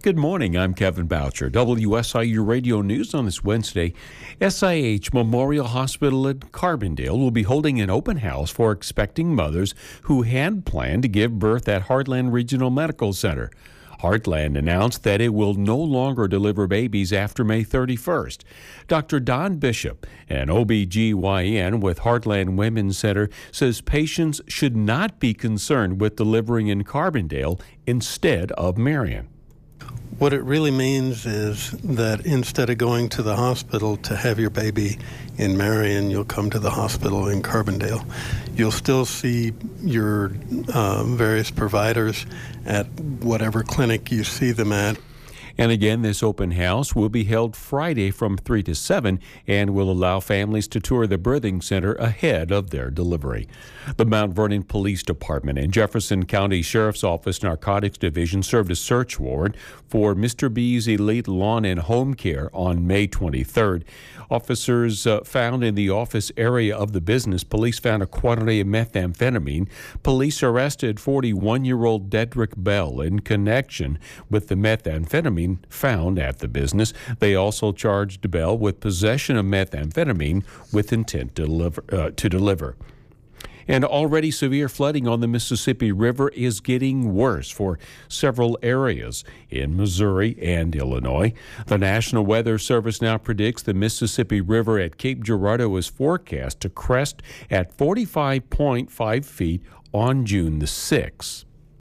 Good morning. I'm Kevin Boucher. WSIU Radio News on this Wednesday. SIH Memorial Hospital in Carbondale will be holding an open house for expecting mothers who had planned to give birth at Heartland Regional Medical Center. Heartland announced that it will no longer deliver babies after May 31st. Dr. Don Bishop, an OBGYN with Heartland Women's Center, says patients should not be concerned with delivering in Carbondale instead of Marion. What it really means is that instead of going to the hospital to have your baby in Marion, you'll come to the hospital in Carbondale. You'll still see your various providers at whatever clinic you see them at. And again, this open house will be held Friday from 3 to 7 and will allow families to tour the birthing center ahead of their delivery. The Mount Vernon Police Department and Jefferson County Sheriff's Office Narcotics Division served a search warrant for Mr. B's Elite Lawn and Home Care on May 23rd. Officers found in the office area of the business, police found a quantity of methamphetamine. Police arrested 41-year-old Dedrick Bell in connection with the methamphetamine found at the business. They also charged Bell with possession of methamphetamine with intent to deliver. And already severe flooding on the Mississippi River is getting worse for several areas in Missouri and Illinois. The National Weather Service now predicts the Mississippi River at Cape Girardeau is forecast to crest at 45.5 feet on June the 6th.